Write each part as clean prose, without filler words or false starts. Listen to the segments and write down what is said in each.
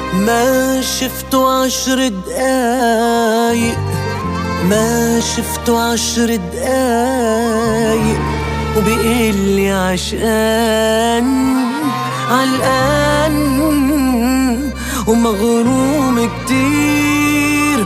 ما شفته 10 دقايق، ما شفته 10 دقايق وبيقلي عشقان علقان ومغروم كتير.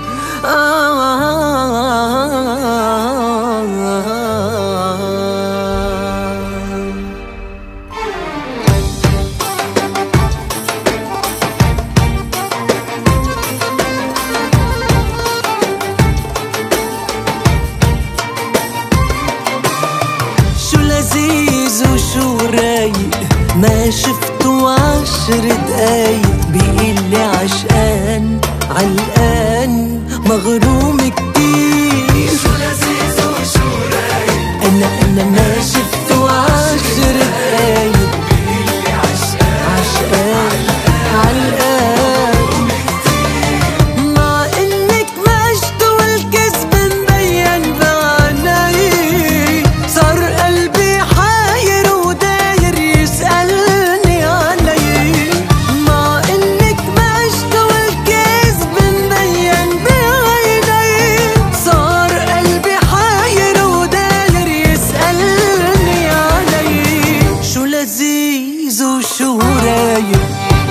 شو لذيذ وشو رايق، ما شفته 10 دقايق بيقلي عشقان علقان مغروم كتير. شو لذيذ وشو رايق، أنا ما شفته 10 دقايق بيقلي عشقان علقان مع إنك مشت والكذب مبين بعيني. صار قلبي حاير وداير يسألني علي، مع إنك مشت والكذب مبين بعيني. صار قلبي حاير وداير يسألني علي. شو لذيذ وشو رايق،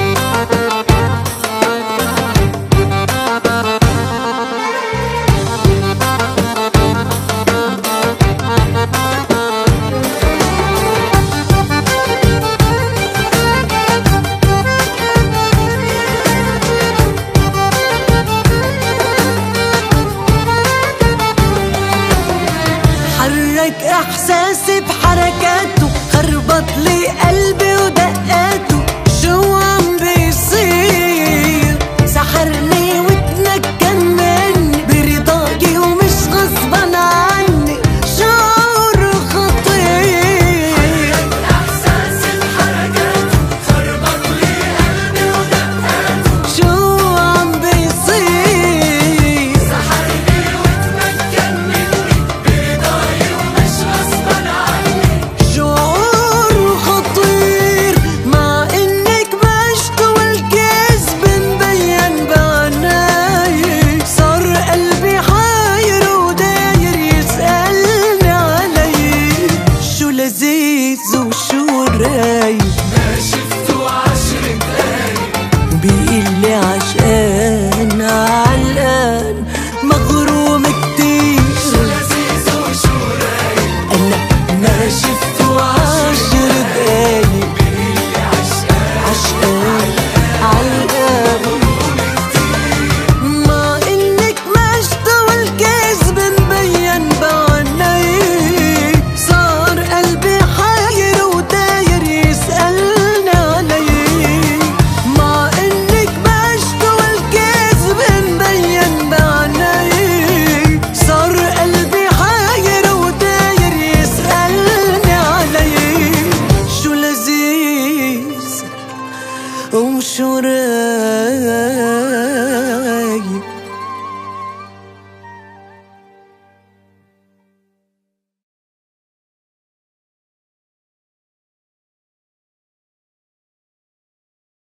حرك احساسي بحركاته، خربط لي قلبي ودقاته. شو عم بيصير، سحرني وتمكن مني برضاكي ومش غصبا عني. شعور خطير، حرك احساسي بحركاته، خربط لي قلبي ودقاته. شو عم بيصير، سحرني وتمكن مني برضاي ومش غصبا عني. شعور خطير مع انك مشت والكذب مبين بعناي. صار قلبي حاير وداير يسألني علي. شو لذيذ وشو رايق،